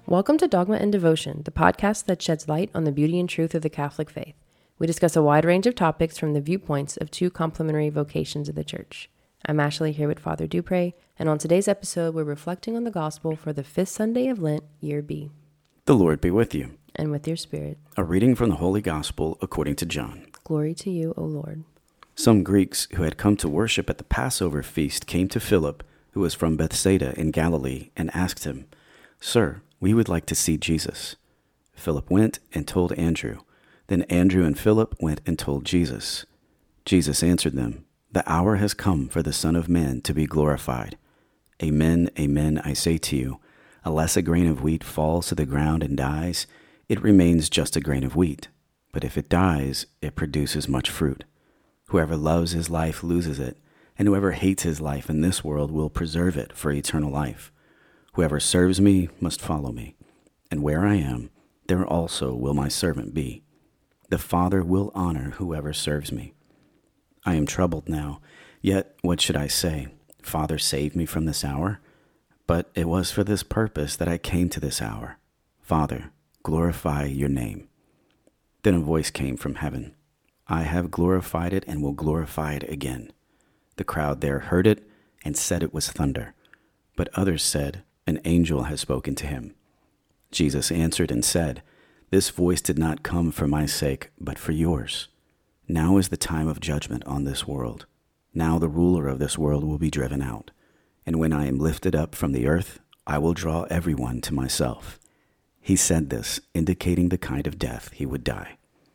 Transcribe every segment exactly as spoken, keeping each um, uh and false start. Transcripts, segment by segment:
Welcome to Dogma and Devotion, the podcast that sheds light on the beauty and truth of the Catholic faith. We discuss a wide range of topics from the viewpoints of two complementary vocations of the Church. I'm Ashley here with Father Dupre, and on today's episode, we're reflecting on the Gospel for the fifth Sunday of Lent, Year B. The Lord be with you. And with your spirit. A reading from the Holy Gospel according to John. Glory to you, O Lord. Some Greeks who had come to worship at the Passover feast came to Philip, who was from Bethsaida in Galilee, and asked him, "Sir, we would like to see Jesus." Philip went and told Andrew. Then Andrew and Philip went and told Jesus. Jesus answered them, "The hour has come for the Son of Man to be glorified. Amen, amen, I say to you, unless a grain of wheat falls to the ground and dies, it remains just a grain of wheat. But if it dies, it produces much fruit. Whoever loves his life loses it, and whoever hates his life in this world will preserve it for eternal life. Whoever serves me must follow me, and where I am, there also will my servant be. The Father will honor whoever serves me. I am troubled now, yet what should I say? Father, save me from this hour? But it was for this purpose that I came to this hour. Father, glorify your name." Then a voice came from heaven. "I have glorified it and will glorify it again." The crowd there heard it and said it was thunder. But others said, "An angel has spoken to him." Jesus answered and said, "This voice did not come for my sake, but for yours. Now is the time of judgment on this world. Now the ruler of this world will be driven out. And when I am lifted up from the earth, I will draw everyone to myself." He said this, indicating the kind of death he would die.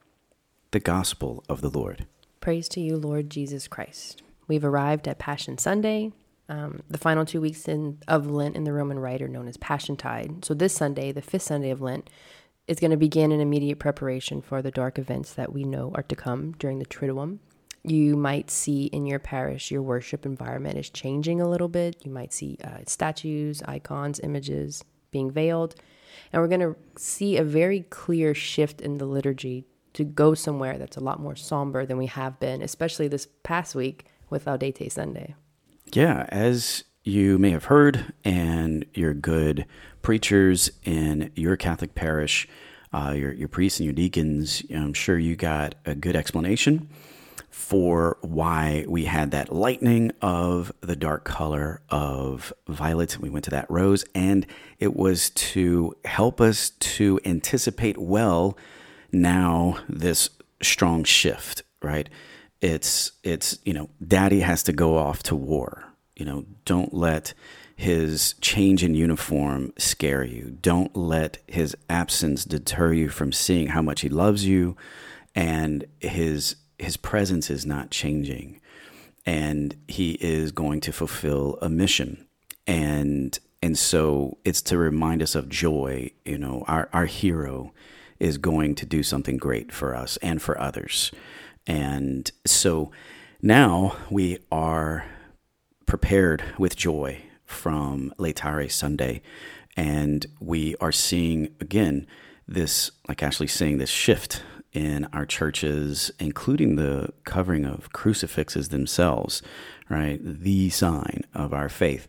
The Gospel of the Lord. Praise to you, Lord Jesus Christ. We've arrived at Passion Sunday. Um, the final two weeks in, of Lent in the Roman Rite are known as Passiontide. So this Sunday, the fifth Sunday of Lent, is going to begin an immediate preparation for the dark events that we know are to come during the Triduum. You might see in your parish your worship environment is changing a little bit. You might see uh, statues, icons, images being veiled. And we're going to see a very clear shift in the liturgy to go somewhere that's a lot more somber than we have been, especially this past week with Laudate Sunday. Yeah, as you may have heard, and your good preachers in your Catholic parish, uh, your, your priests and your deacons, I'm sure you got a good explanation for why we had that lightening of the dark color of violet. We went to that rose, and it was to help us to anticipate well now this strong shift, right? It's, it's, you know, daddy has to go off to war. You know, don't let his change in uniform scare you. Don't let his absence deter you from seeing how much he loves you, and his his presence is not changing, and he is going to fulfill a mission. And and so it's to remind us of joy. You know, our, our hero is going to do something great for us and for others. And so now we are prepared with joy from Laetare Sunday, and we are seeing again this, like Ashley's saying, this shift in our churches, including the covering of crucifixes themselves, right? The sign of our faith.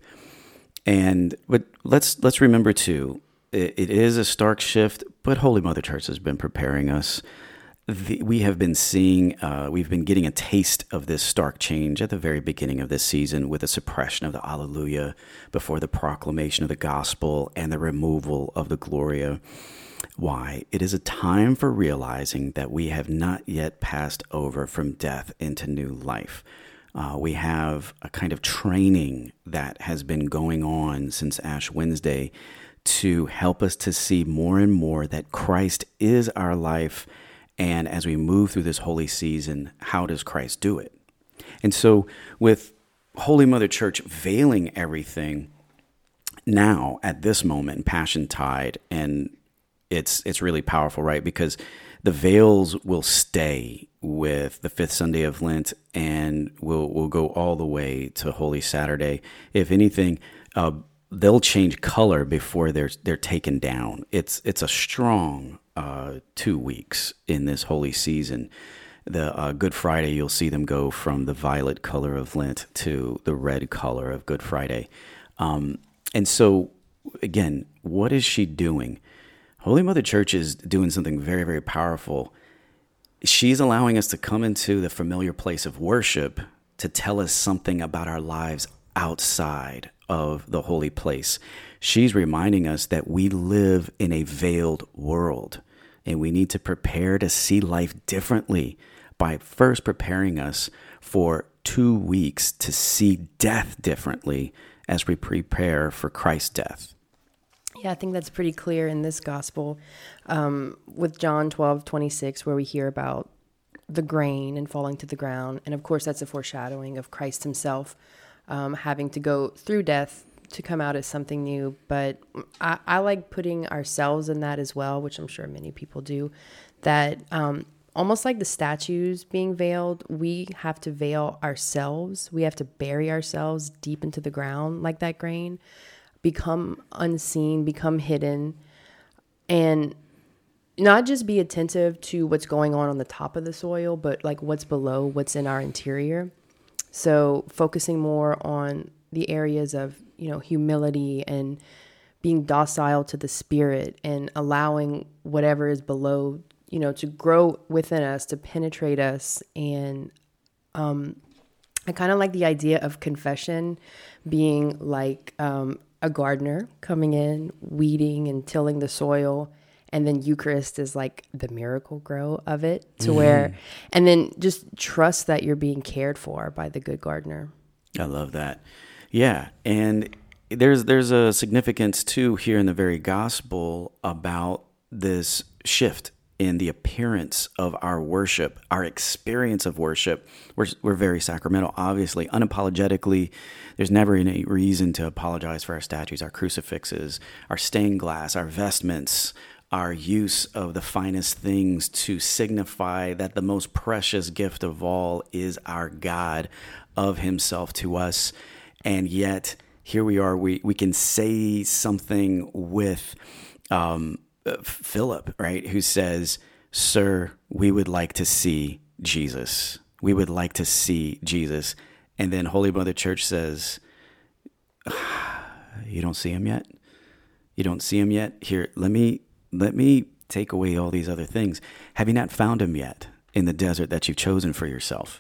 And but let's let's remember too, it, it is a stark shift, but Holy Mother Church has been preparing us. The, we have been seeing, uh, we've been getting a taste of this stark change at the very beginning of this season with the suppression of the Alleluia before the proclamation of the Gospel and the removal of the Gloria. Why? It is a time for realizing that we have not yet passed over from death into new life. Uh, we have a kind of training that has been going on since Ash Wednesday to help us to see more and more that Christ is our life. And as we move through this holy season, how does Christ do it? And so with Holy Mother Church veiling everything now at this moment in Passiontide, and it's it's really powerful, right? Because the veils will stay with the fifth Sunday of Lent, and will will go all the way to Holy Saturday. If anything, uh, they'll change color before they're they're taken down. It's it's a strong uh, two weeks in this holy season. The uh, Good Friday, you'll see them go from the violet color of Lent to the red color of Good Friday. Um, and so, again, what is she doing? Holy Mother Church is doing something very, very powerful. She's allowing us to come into the familiar place of worship to tell us something about our lives outside of the holy place. She's reminding us that we live in a veiled world, and we need to prepare to see life differently by first preparing us for two weeks to see death differently as we prepare for Christ's death. Yeah, I think that's pretty clear in this gospel um, with John twelve twenty-six, where we hear about the grain and falling to the ground. And of course, that's a foreshadowing of Christ himself um, having to go through death to come out as something new. But I, I like putting ourselves in that as well, which I'm sure many people do, that um, almost like the statues being veiled, we have to veil ourselves. We have to bury ourselves deep into the ground like that grain, become unseen, become hidden, and not just be attentive to what's going on on the top of the soil, but like what's below, what's in our interior. So focusing more on the areas of, you know, humility and being docile to the Spirit and allowing whatever is below, you know, to grow within us, to penetrate us. And um, I kind of like the idea of confession being like um, a gardener coming in, weeding and tilling the soil. And then Eucharist is like the miracle grow of it to mm-hmm. where, and then just trust that you're being cared for by the good gardener. I love that. Yeah. And there's, there's a significance too here in the very gospel about this shift in the appearance of our worship, our experience of worship. We're, we're very sacramental, obviously, unapologetically. There's never any reason to apologize for our statues, our crucifixes, our stained glass, our vestments, our use of the finest things to signify that the most precious gift of all is our God of himself to us. And yet here we are, we, we can say something with um, Philip, right? Who says, "Sir, we would like to see Jesus. We would like to see Jesus." And then Holy Mother Church says, "You don't see him yet? You don't see him yet? Here, let me let me take away all these other things. Have you not found him yet in the desert that you've chosen for yourself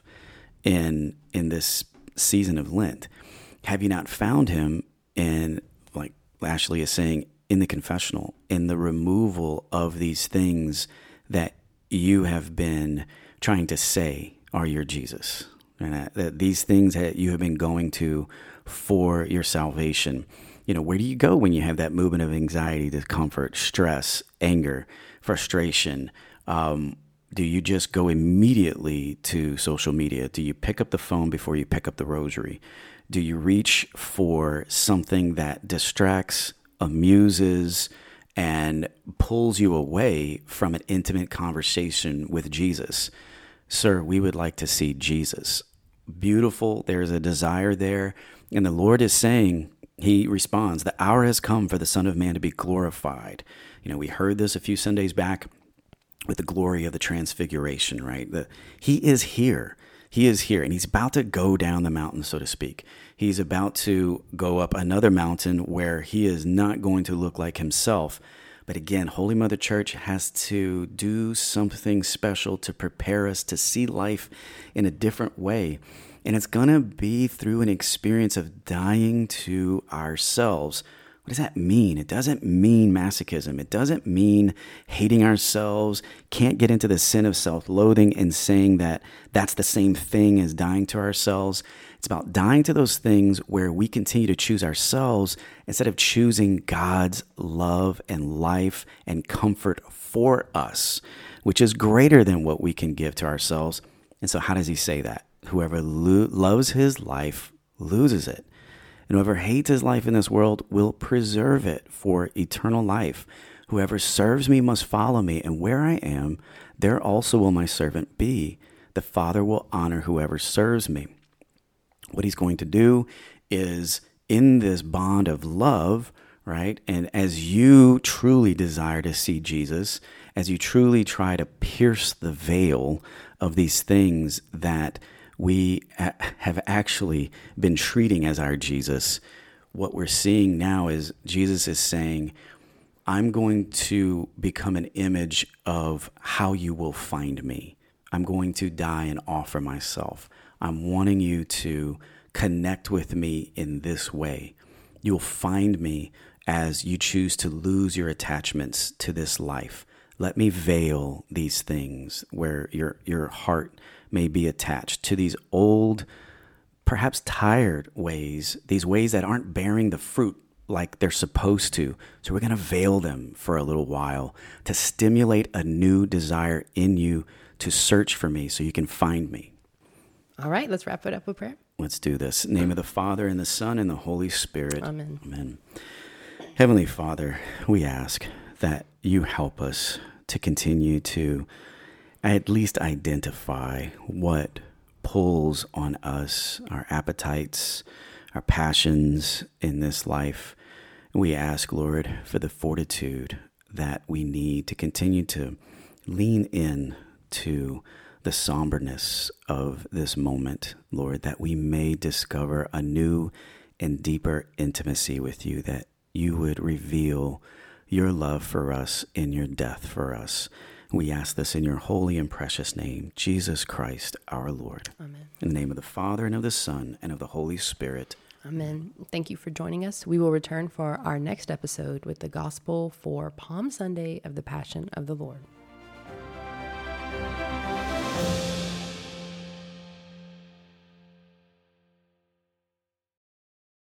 in in this season of Lent? Have you not found him in, like Ashley is saying, in the confessional, in the removal of these things that you have been trying to say are your Jesus, and that these things that you have been going to for your salvation? You know, where do you go when you have that movement of anxiety, discomfort, stress, anger, frustration? Um, do you just go immediately to social media? Do you pick up the phone before you pick up the rosary? Do you reach for something that distracts, amuses, and pulls you away from an intimate conversation with Jesus? Sir, we would like to see Jesus. Beautiful. There's a desire there. And the Lord is saying, he responds, the hour has come for the Son of Man to be glorified. You know, we heard this a few Sundays back with the glory of the transfiguration, right? The, he is here. He is here, and he's about to go down the mountain, so to speak. He's about to go up another mountain where he is not going to look like himself. But again, Holy Mother Church has to do something special to prepare us to see life in a different way. And it's going to be through an experience of dying to ourselves. What does that mean? It doesn't mean masochism. It doesn't mean hating ourselves, can't get into the sin of self-loathing and saying that that's the same thing as dying to ourselves. It's about dying to those things where we continue to choose ourselves instead of choosing God's love and life and comfort for us, which is greater than what we can give to ourselves. And so how does he say that? Whoever lo- loves his life loses it. And whoever hates his life in this world will preserve it for eternal life. Whoever serves me must follow me, and where I am, there also will my servant be. The Father will honor whoever serves me. What he's going to do is, in this bond of love, right? And as you truly desire to see Jesus, as you truly try to pierce the veil of these things that we have actually been treating as our Jesus, what we're seeing now is Jesus is saying, I'm going to become an image of how you will find me. I'm going to die and offer myself. I'm wanting you to connect with me in this way. You'll find me as you choose to lose your attachments to this life. Let me veil these things where your your heart may be attached to these old, perhaps tired ways, these ways that aren't bearing the fruit like they're supposed to. So we're going to veil them for a little while to stimulate a new desire in you to search for me so you can find me. All right, let's wrap it up with prayer. Let's do this. In the name of the Father, and the Son, and the Holy Spirit. Amen. Amen. Heavenly Father, we ask that you help us to continue to at least identify what pulls on us, our appetites, our passions in this life. We ask, Lord, for the fortitude that we need to continue to lean in to the somberness of this moment, Lord, that we may discover a new and deeper intimacy with you, that you would reveal your love for us in your death for us. We ask this in your holy and precious name, Jesus Christ, our Lord. Amen. In the name of the Father, and of the Son, and of the Holy Spirit. Amen. Thank you for joining us. We will return for our next episode with the Gospel for Palm Sunday of the Passion of the Lord.